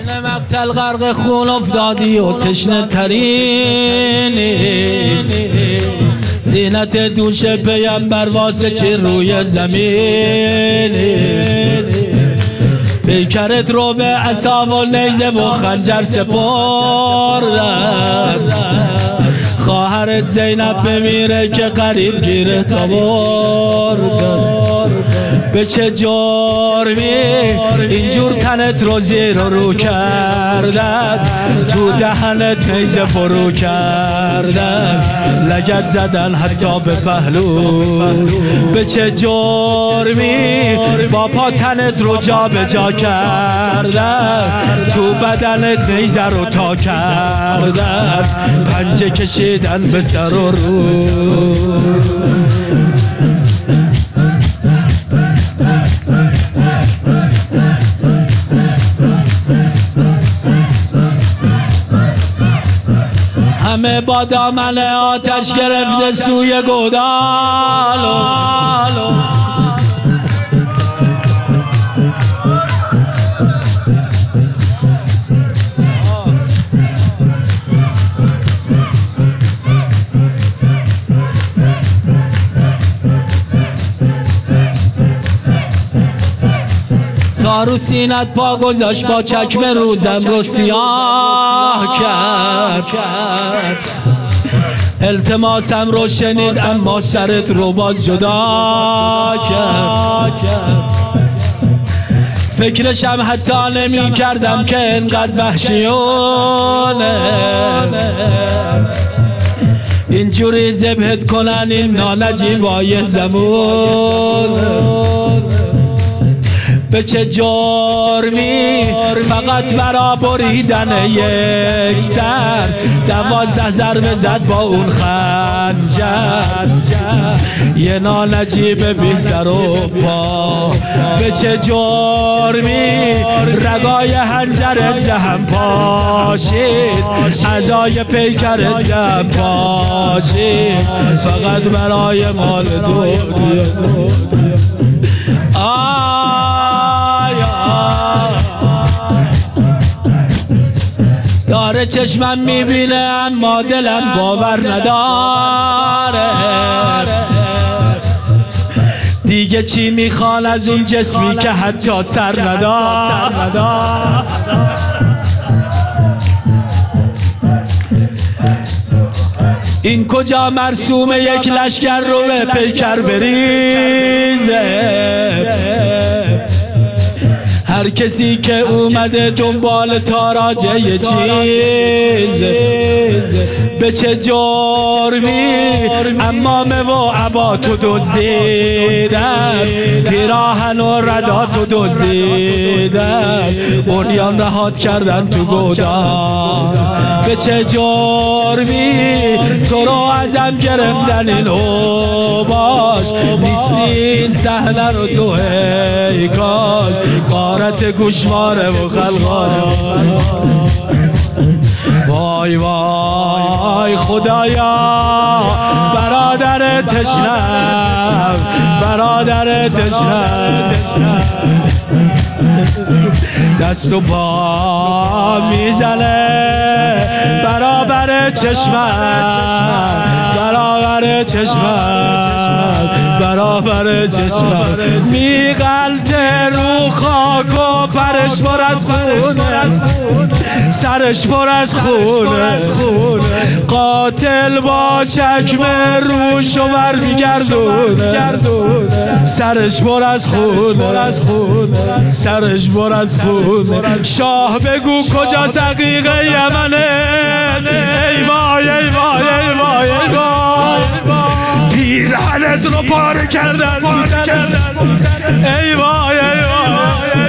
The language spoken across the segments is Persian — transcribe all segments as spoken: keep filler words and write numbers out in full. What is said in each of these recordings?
سینه مقتل غرق خون افتادی و تشنه ترینی، زینت دوش پیمبر واسه چی روی زمینی، پیکرت رو به عصا و نیزه و خنجر سپردن، خواهرت زینب بمیره که قریب گیرت آوردن. به چه جرمی اینجور تنت رو زیر و رو کردن، تو دهنت نیزه فرو کردن، لگد زدن حتی به پهلو. به چه جرمی با پا تنت رو جا به جا کردن، تو بدنت نیزه رو تا کردن، پنجه کشیدن به سر و رو. همه با دامن آتش گرفته سوی گودالو، رو سینت پا گذاشت با چکمه روزم رو سیاه کرد، التماسم رو شنید اما سرت رو باز جدا کرد. فکرشم حتی نمی کردم که انقدر وحشیونه، اینجوری ذبحت کنن این نانجیبای زمونه. به چه جرمی فقط برا بریدن یک سر دوازده ضربه زد با اون خنجر، یه نانجیب بی سر و پا. به چه جرمی رگای حنجرت زهم پاشید، اعضای پیکرت زهم پاشید، فقط برای مال دنیا. داره چشمم میبینه اما دلم باور نداره، دیگه چی میخوان از اون جسمی که حتی سر نداره. این کجا مرسوم یک لشکر رو به پیکر بریزه، هر کسی که اومده دنبال تاراجه یه چیزه. به چه جرمی امامه و عبا تو دزدیدن، پیراهن و ردا تو دزدیدن، بنیان رهات کردن تو گودان. به چه جرمی تو رو ازم گرفتن این اوباش، نیستین صحنه رو تو ای کاش، قارت گوشواره و خلقان. وای وای خدایا برادر تشنم، برادر تشنم، دست و پا میزنه برابر چشمم، برابر چشمم، برابر چشمم، میغلطه رو خاک و پرش پر از خونه، سرش پر از خونه، قاتل با چکمه روش و بر میگردونه، سرش پر از خونه، سرش پر از خونه. شاه بگو کجا سقیق یمنه، ای وای ای وای ای وای ای وای، پیرهنت رو پاره کردن تو تنت، ای وای ای وای.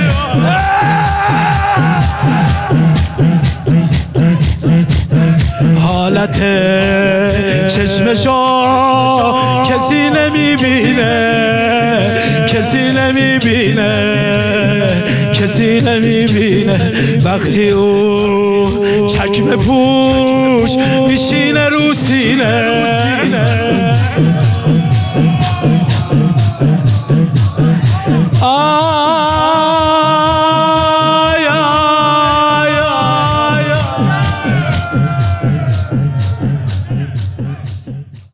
حالت چشمشو کسی نمیبینه، کسی نمیبینه، کسی نمیبینه، وقتی او چکمه پوش میشینه رو سینه.